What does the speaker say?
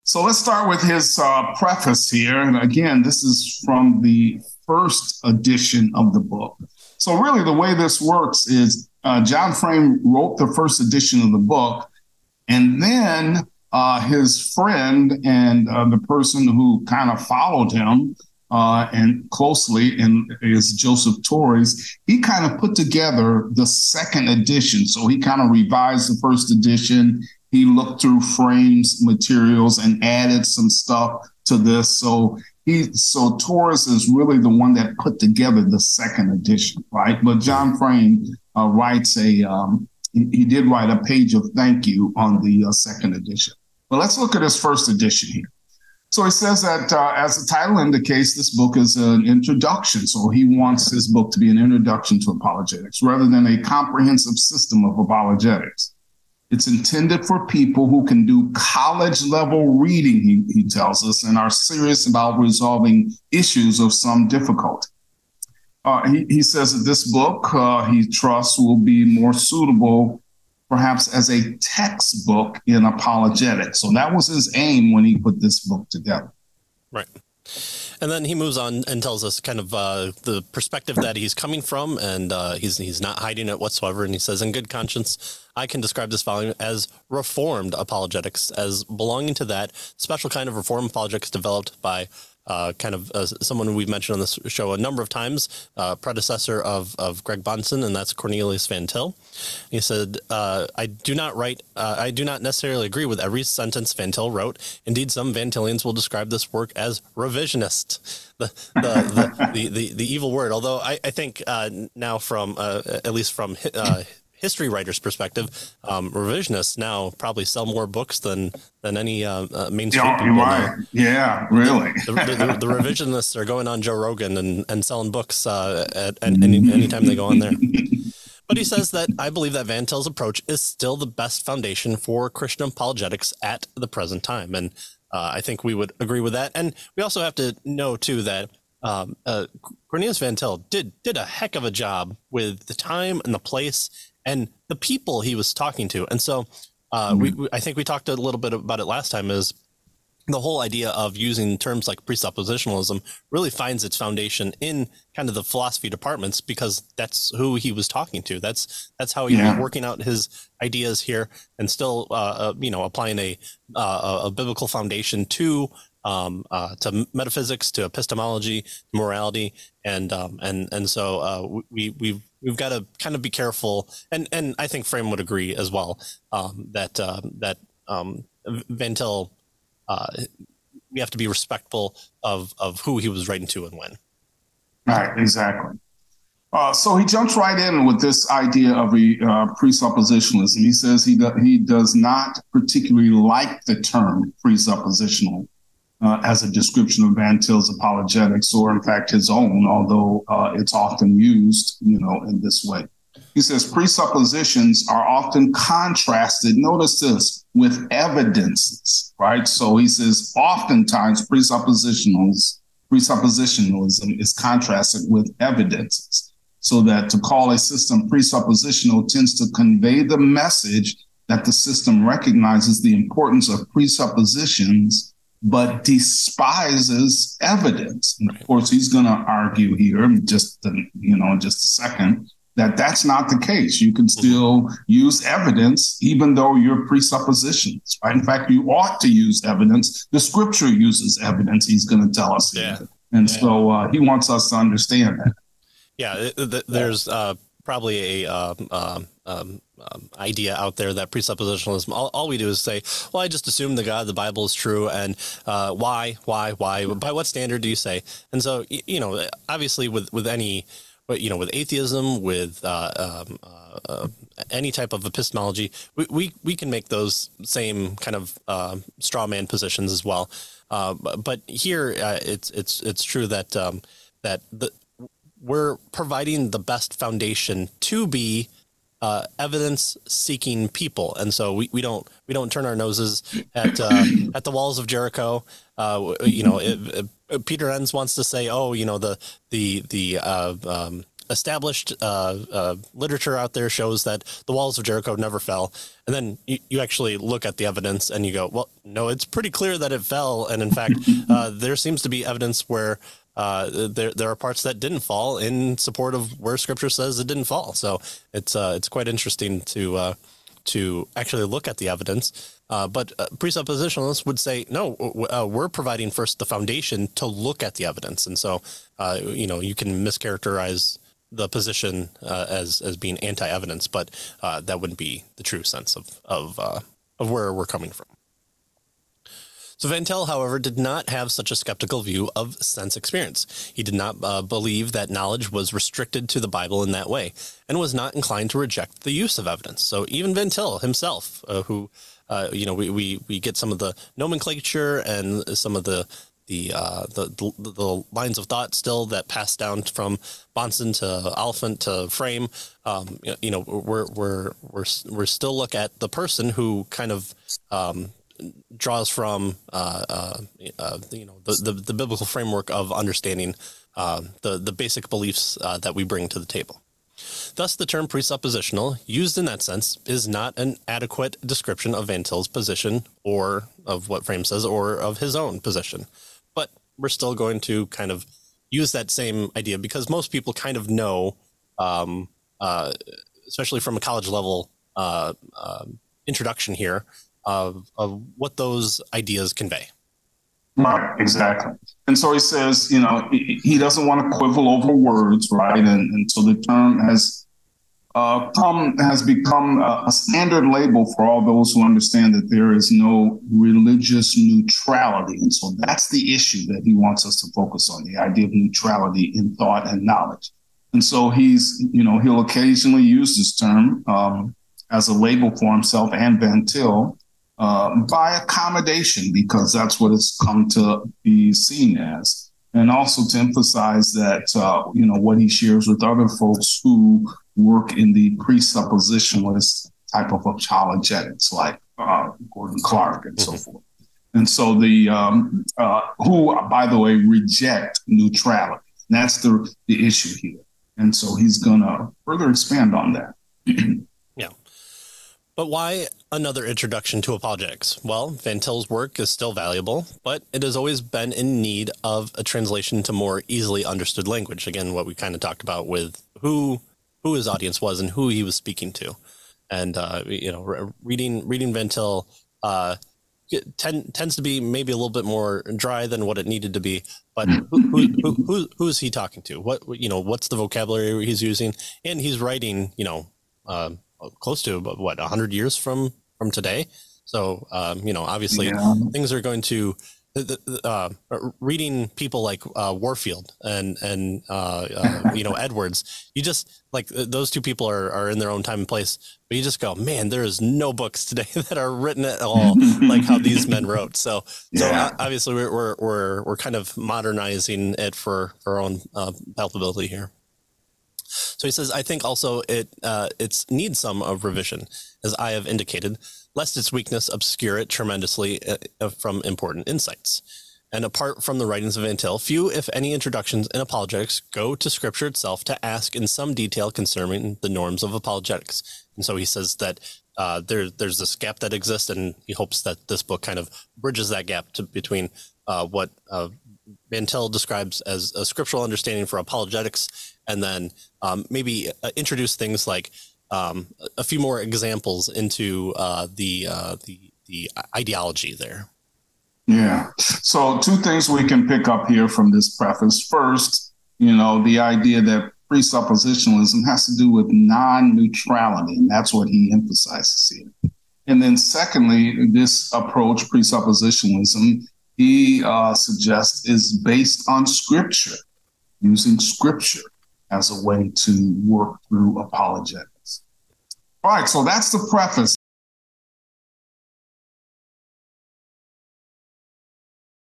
So let's start with his preface here. And again, this is from the first edition of the book. So really the way this works is John Frame wrote the first edition of the book, and then his friend and the person who kind of followed him and closely and is Joseph Torres, he kind of put together the second edition. So he kind of revised the first edition. He looked through Frame's materials and added some stuff to this. So Torres is really the one that put together the second edition, right? But John Frame he did write a page of thank you on the second edition. But let's look at his first edition here. So he says that, as the title indicates, this book is an introduction. So he wants his book to be an introduction to apologetics rather than a comprehensive system of apologetics. It's intended for people who can do college level reading, he tells us, and are serious about resolving issues of some difficulty. He says that this book, he trusts, will be more suitable perhaps as a textbook in apologetics. So that was his aim when he put this book together. Right. And then he moves on and tells us kind of the perspective that he's coming from, and he's not hiding it whatsoever. And he says, in good conscience, I can describe this volume as reformed apologetics, as belonging to that special kind of reform apologetics developed by someone we've mentioned on this show a number of times, predecessor of Greg Bahnsen, and that's Cornelius Van Til. He said, I do not necessarily agree with every sentence Van Til wrote. Indeed, some Van Tillians will describe this work as revisionist, the evil word. Although I think now from, at least from history writer's perspective, revisionists now probably sell more books than any mainstream people right. Now. Yeah, really. The revisionists are going on Joe Rogan and selling books at anytime they go on there. But he says that I believe that Van Til's approach is still the best foundation for Christian apologetics at the present time. And I think we would agree with that. And we also have to know, too, that Cornelius Van Til did a heck of a job with the time and the place and the people he was talking to. And so I think we talked a little bit about it last time, is the whole idea of using terms like presuppositionalism really finds its foundation in kind of the philosophy departments, because that's who he was talking to. That's how he was working out his ideas here, and still, applying a biblical foundation to metaphysics, to epistemology, morality. And so we've got to kind of be careful. And I think Frame would agree as well, that Van Til, we have to be respectful of who he was writing to and when. Right, exactly. So he jumps right in with this idea of presuppositionalism. He says he does not particularly like the term presuppositional as a description of Van Til's apologetics, or in fact his own, although it's often used, in this way. He says presuppositions are often contrasted, notice this, with evidences, right? So he says oftentimes presuppositionalism is contrasted with evidences, so that to call a system presuppositional tends to convey the message that the system recognizes the importance of presuppositions but despises evidence. And of course, he's going to argue here in just a second that that's not the case. You can still use evidence even though you're presuppositions, right? In fact, you ought to use evidence. The scripture uses evidence, he's going to tell us. Yeah. And so he wants us to understand that. Yeah, there's probably a idea out there that presuppositionalism, all we do is say, well, I just assume the God of the Bible is true, and why, by what standard do you say? And so, obviously with any, with atheism, with any type of epistemology, we can make those same kind of straw man positions as well. But here, it's true that we're providing the best foundation to be evidence-seeking people, and so we don't turn our noses at the walls of Jericho. Peter Enns wants to say, the established literature out there shows that the walls of Jericho never fell. And then you actually look at the evidence and you go, well, no, it's pretty clear that it fell. And in fact, there seems to be evidence where there are parts that didn't fall in support of where Scripture says it didn't fall. So it's quite interesting to actually look at the evidence. But presuppositionalists would say, no, we're providing first the foundation to look at the evidence. And so, you can mischaracterize the position as being anti-evidence, but that wouldn't be the true sense of where we're coming from. So Van Til, however, did not have such a skeptical view of sense experience. He did not believe that knowledge was restricted to the Bible in that way, and was not inclined to reject the use of evidence. So even Van Til himself, who we get some of the nomenclature and some of the lines of thought still that passed down from Bahnsen to Oliphant to Frame. We're still look at the person who kind of draws from the biblical framework of understanding the basic beliefs that we bring to the table. Thus, the term presuppositional, used in that sense, is not an adequate description of Van Til's position or of what Frame says or of his own position. But we're still going to kind of use that same idea because most people kind of know, especially from a college level introduction here, of what those ideas convey. Right, exactly. And so he says, he doesn't want to quibble over words, right? And so the term has become a standard label for all those who understand that there is no religious neutrality. And so that's the issue that he wants us to focus on, the idea of neutrality in thought and knowledge. And so he'll occasionally use this term as a label for himself and Van Til, by accommodation, because that's what it's come to be seen as. And also to emphasize that, what he shares with other folks who work in the presuppositionalist type of apologetics, like Gordon Clark and so forth. And so who, by the way, reject neutrality. That's the issue here. And so he's going to further expand on that. Yeah. But why another introduction to apologetics? Well, Van Til's work is still valuable, but it has always been in need of a translation to more easily understood language. Again, what we kind of talked about with who his audience was and who he was speaking to. And, reading Van Til tends to be maybe a little bit more dry than what it needed to be. But who is he talking to? What's the vocabulary he's using? And he's writing, close to 100 years from today. So, obviously things are going to reading people like Warfield and Edwards, you just like those two people are in their own time and place, but you just go, man, there is no books today that are written at all like how these men wrote. So obviously we're kind of modernizing it for our own palpability here. So he says, I think also it needs some of revision, as I have indicated, lest its weakness obscure it tremendously from important insights. And apart from the writings of Van Til, few, if any, introductions in apologetics go to Scripture itself to ask in some detail concerning the norms of apologetics. And so he says that there's this gap that exists, and he hopes that this book kind of bridges that gap between what Van Til describes as a scriptural understanding for apologetics, and then maybe introduce things like a few more examples into the ideology there. Yeah. So two things we can pick up here from this preface. First, the idea that presuppositionalism has to do with non-neutrality, and that's what he emphasizes here. And then secondly, this approach, presuppositionalism, he suggests is based on Scripture, using Scripture as a way to work through apologetics. All right, so that's the preface.